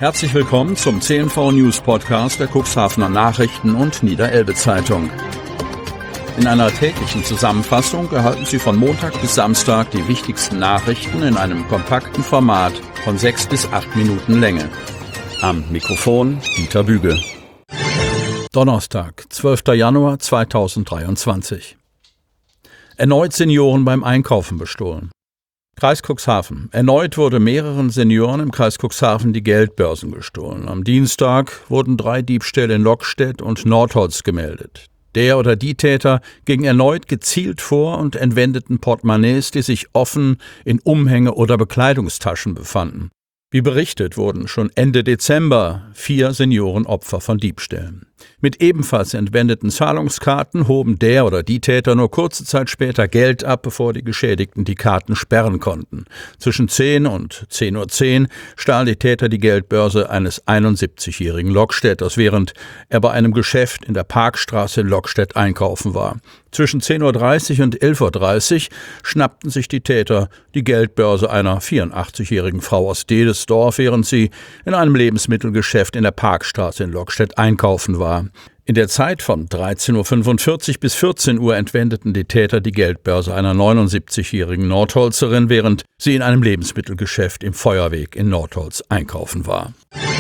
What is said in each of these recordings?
Herzlich willkommen zum CNV News Podcast der Cuxhavener Nachrichten und Niederelbe Zeitung. In einer täglichen Zusammenfassung erhalten Sie von Montag bis Samstag die wichtigsten Nachrichten in einem kompakten Format von 6 bis 8 Minuten Länge. Am Mikrofon Dieter Büge. Donnerstag, 12. Januar 2023. Erneut Senioren beim Einkaufen bestohlen. Kreis Cuxhaven. Erneut wurde mehreren Senioren im Kreis Cuxhaven die Geldbörsen gestohlen. Am Dienstag wurden 3 Diebstähle in Lockstedt und Nordholz gemeldet. Der oder die Täter gingen erneut gezielt vor und entwendeten Portemonnaies, die sich offen in Umhänge- oder Bekleidungstaschen befanden. Wie berichtet, wurden schon Ende Dezember 4 Senioren Opfer von Diebstählen. Mit ebenfalls entwendeten Zahlungskarten hoben der oder die Täter nur kurze Zeit später Geld ab, bevor die Geschädigten die Karten sperren konnten. Zwischen 10 und 10:10 Uhr stahlen die Täter die Geldbörse eines 71-jährigen Lockstädters, während er bei einem Geschäft in der Parkstraße in Lockstedt einkaufen war. Zwischen 10:30 Uhr und 11:30 Uhr schnappten sich die Täter die Geldbörse einer 84-jährigen Frau aus Dedesdorf, während sie in einem Lebensmittelgeschäft in der Parkstraße in Lockstedt einkaufen war. In der Zeit von 13:45 Uhr bis 14 Uhr entwendeten die Täter die Geldbörse einer 79-jährigen Nordholzerin, während sie in einem Lebensmittelgeschäft im Feuerweg in Nordholz einkaufen war.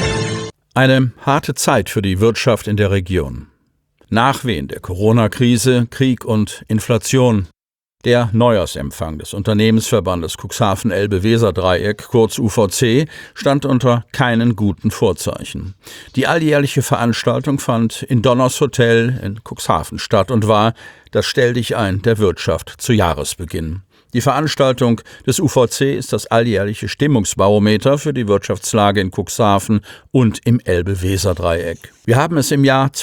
Eine harte Zeit für die Wirtschaft in der Region. Nachwehen der Corona-Krise, Krieg und Inflation. Der Neujahrsempfang des Unternehmensverbandes Cuxhaven-Elbe-Weser-Dreieck, kurz UVC, stand unter keinen guten Vorzeichen. Die alljährliche Veranstaltung fand in Donners Hotel in Cuxhaven statt und war das Stelldichein der Wirtschaft zu Jahresbeginn. Die Veranstaltung des UVC ist das alljährliche Stimmungsbarometer für die Wirtschaftslage in Cuxhaven und im Elbe-Weser-Dreieck. Wir haben es im Jahr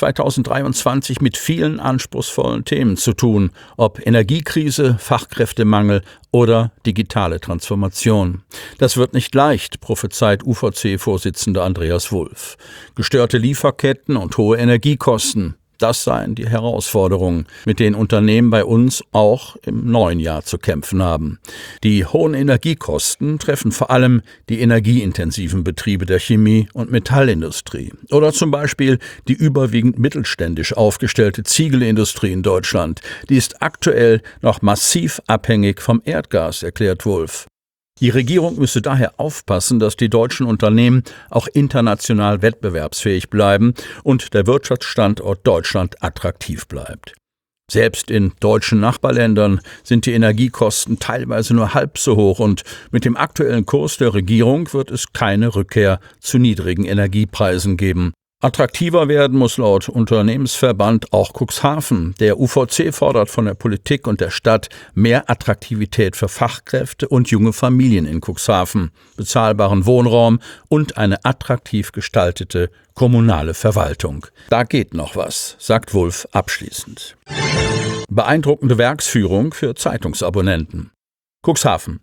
2023 mit vielen anspruchsvollen Themen zu tun, ob Energiekrise, Fachkräftemangel oder digitale Transformation. Das wird nicht leicht, prophezeit UVC-Vorsitzender Andreas Wulff. Gestörte Lieferketten und hohe Energiekosten. Das seien die Herausforderungen, mit denen Unternehmen bei uns auch im neuen Jahr zu kämpfen haben. Die hohen Energiekosten treffen vor allem die energieintensiven Betriebe der Chemie- und Metallindustrie. Oder zum Beispiel die überwiegend mittelständisch aufgestellte Ziegelindustrie in Deutschland. Die ist aktuell noch massiv abhängig vom Erdgas, erklärt Wulff. Die Regierung müsse daher aufpassen, dass die deutschen Unternehmen auch international wettbewerbsfähig bleiben und der Wirtschaftsstandort Deutschland attraktiv bleibt. Selbst in deutschen Nachbarländern sind die Energiekosten teilweise nur halb so hoch und mit dem aktuellen Kurs der Regierung wird es keine Rückkehr zu niedrigen Energiepreisen geben. Attraktiver werden muss laut Unternehmensverband auch Cuxhaven. Der UVC fordert von der Politik und der Stadt mehr Attraktivität für Fachkräfte und junge Familien in Cuxhaven, bezahlbaren Wohnraum und eine attraktiv gestaltete kommunale Verwaltung. Da geht noch was, sagt Wulff abschließend. Beeindruckende Werksführung für Zeitungsabonnenten. Cuxhaven.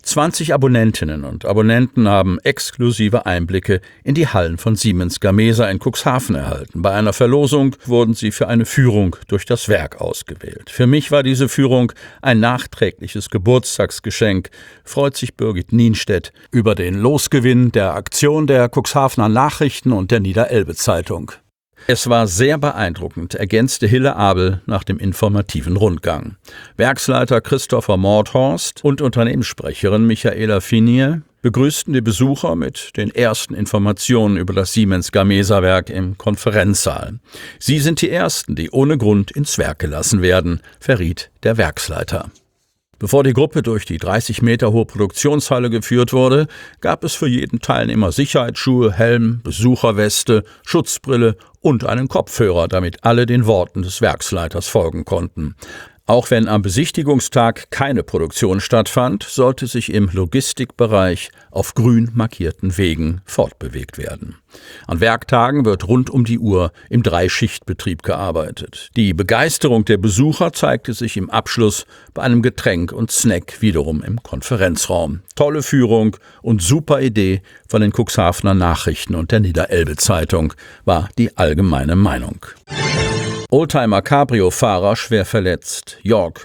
20 Abonnentinnen und Abonnenten haben exklusive Einblicke in die Hallen von Siemens Gamesa in Cuxhaven erhalten. Bei einer Verlosung wurden sie für eine Führung durch das Werk ausgewählt. Für mich war diese Führung ein nachträgliches Geburtstagsgeschenk, freut sich Birgit Nienstedt über den Losgewinn der Aktion der Cuxhavener Nachrichten und der Niederelbe Zeitung. Es war sehr beeindruckend, ergänzte Hille Abel nach dem informativen Rundgang. Werksleiter Christopher Mordhorst und Unternehmenssprecherin Michaela Finier begrüßten die Besucher mit den ersten Informationen über das Siemens-Gamesa-Werk im Konferenzsaal. Sie sind die Ersten, die ohne Grund ins Werk gelassen werden, verriet der Werksleiter. Bevor die Gruppe durch die 30 Meter hohe Produktionshalle geführt wurde, gab es für jeden Teilnehmer Sicherheitsschuhe, Helm, Besucherweste, Schutzbrille und einen Kopfhörer, damit alle den Worten des Werksleiters folgen konnten. Auch wenn am Besichtigungstag keine Produktion stattfand, sollte sich im Logistikbereich auf grün markierten Wegen fortbewegt werden. An Werktagen wird rund um die Uhr im 3-Schichtbetrieb gearbeitet. Die Begeisterung der Besucher zeigte sich im Abschluss bei einem Getränk und Snack wiederum im Konferenzraum. Tolle Führung und super Idee von den Cuxhavener Nachrichten und der Niederelbe Zeitung, war die allgemeine Meinung. Oldtimer-Cabrio-Fahrer schwer verletzt. York.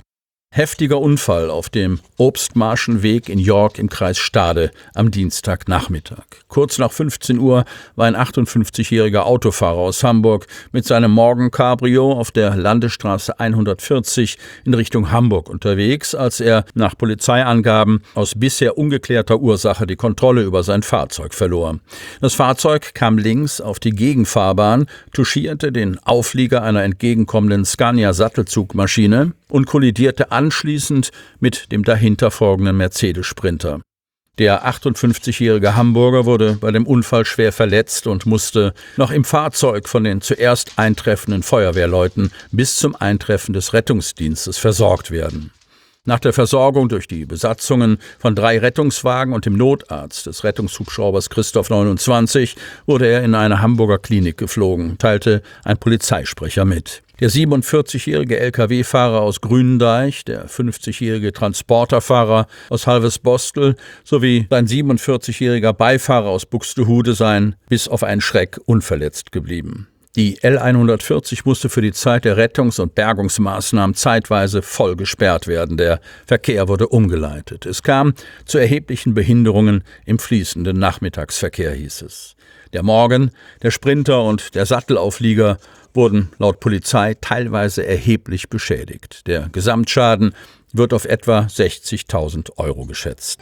Heftiger Unfall auf dem Obstmarschenweg in York im Kreis Stade am Dienstagnachmittag. Kurz nach 15 Uhr war ein 58-jähriger Autofahrer aus Hamburg mit seinem Morgen-Cabrio auf der Landesstraße 140 in Richtung Hamburg unterwegs, als er nach Polizeiangaben aus bisher ungeklärter Ursache die Kontrolle über sein Fahrzeug verlor. Das Fahrzeug kam links auf die Gegenfahrbahn, touchierte den Auflieger einer entgegenkommenden Scania-Sattelzugmaschine und kollidierte anschließend mit dem dahinter folgenden Mercedes Sprinter. Der 58-jährige Hamburger wurde bei dem Unfall schwer verletzt und musste noch im Fahrzeug von den zuerst eintreffenden Feuerwehrleuten bis zum Eintreffen des Rettungsdienstes versorgt werden. Nach der Versorgung durch die Besatzungen von 3 Rettungswagen und dem Notarzt des Rettungshubschraubers Christoph 29 wurde er in eine Hamburger Klinik geflogen, teilte ein Polizeisprecher mit. Der 47-jährige Lkw-Fahrer aus Grünendeich, der 50-jährige Transporterfahrer aus Halvesbostel sowie sein 47-jähriger Beifahrer aus Buxtehude seien bis auf einen Schreck unverletzt geblieben. Die L140 musste für die Zeit der Rettungs- und Bergungsmaßnahmen zeitweise voll gesperrt werden. Der Verkehr wurde umgeleitet. Es kam zu erheblichen Behinderungen im fließenden Nachmittagsverkehr, hieß es. Der Morgen, der Sprinter und der Sattelauflieger wurden laut Polizei teilweise erheblich beschädigt. Der Gesamtschaden wird auf etwa 60.000 € geschätzt.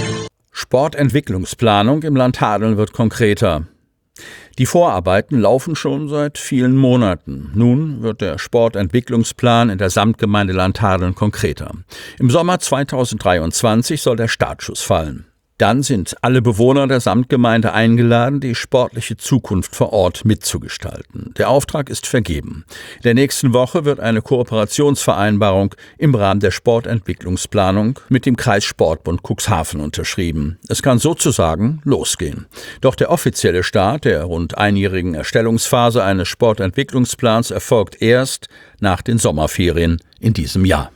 Sportentwicklungsplanung im Land Hadeln wird konkreter. Die Vorarbeiten laufen schon seit vielen Monaten. Nun wird der Sportentwicklungsplan in der Samtgemeinde Land Hadeln konkreter. Im Sommer 2023 soll der Startschuss fallen. Dann sind alle Bewohner der Samtgemeinde eingeladen, die sportliche Zukunft vor Ort mitzugestalten. Der Auftrag ist vergeben. In der nächsten Woche wird eine Kooperationsvereinbarung im Rahmen der Sportentwicklungsplanung mit dem Kreissportbund Cuxhaven unterschrieben. Es kann sozusagen losgehen. Doch der offizielle Start der rund einjährigen Erstellungsphase eines Sportentwicklungsplans erfolgt erst nach den Sommerferien in diesem Jahr.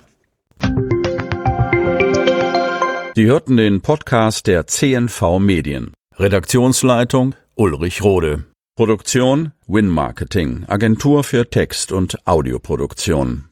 Sie hörten den Podcast der CNV Medien. Redaktionsleitung Ulrich Rode. Produktion Win Marketing, Agentur für Text- und Audioproduktion.